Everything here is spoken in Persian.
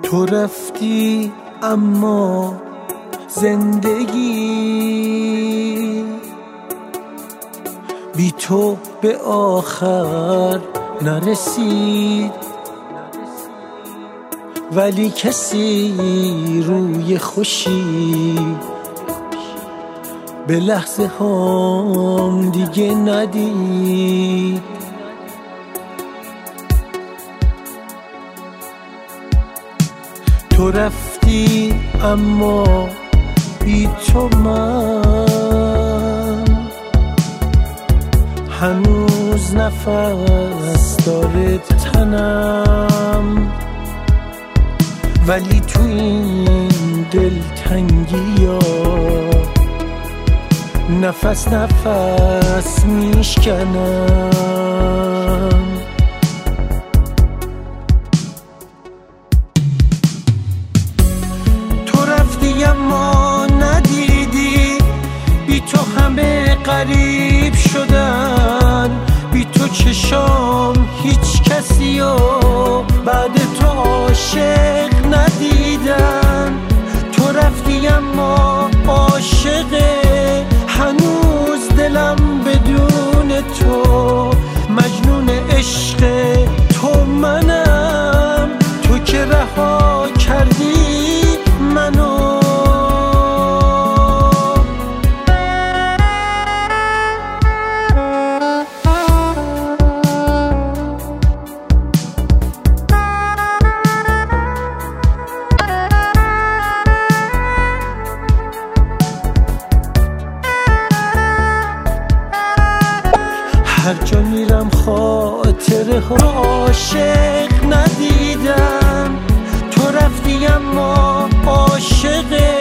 تو رفتی اما زندگی بی تو به آخر نرسید، ولی کسی روی خوشی به لحظه هم دیگه ندید. تو رفتی اما بی تو من هنوز نفس داره تنم، ولی تو این دلتنگی ها نفس نفس میشکنم. تو رفتی اما ندیدی بی تو همه غریب شدن، بی تو چشام هیچ کسی و بعد تو عاشق ندیدن. تو رفتی اما عاشقه هنوز دلم بدون تو، مجنون عشق تو منم، تو که رها کردی منو. هر جا میرم خاطره ها عاشق ندیدم. تو رفتی اما عاشق